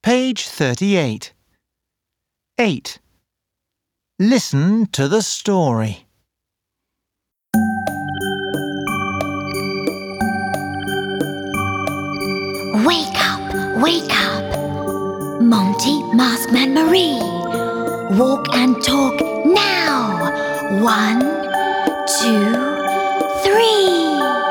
Page 38. 8. Listen to the story. Wake up, wake up. Monty, Maskman, Marie. Walk and talk now. 1, 2, 3.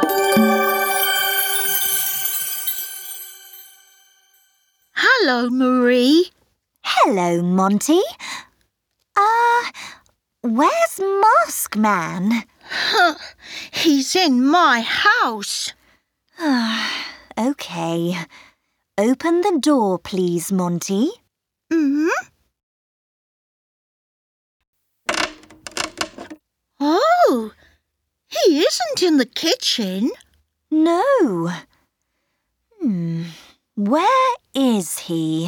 Hello, Marie. Hello, Monty. Where's Maskman? He's in my house. OK. Open the door, please, Monty. Oh, he isn't in the kitchen. No. Where is he?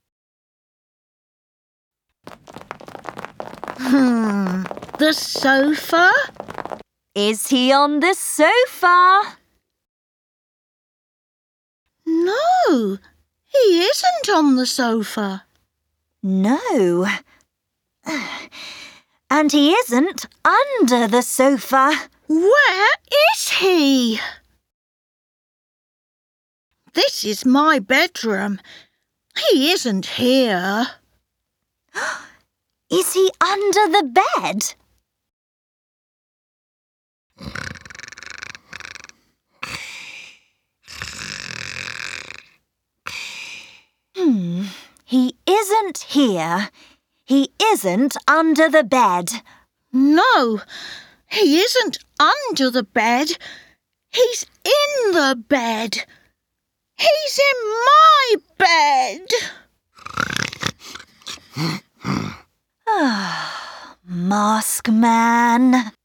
The sofa? Is he on the sofa? No, he isn't on the sofa. No. And he isn't under the sofa. Where is he? This is my bedroom. He isn't here. Is he under the bed? He isn't here. He isn't under the bed. No, he isn't under the bed. He's in the bed. He's in my bed. Maskman.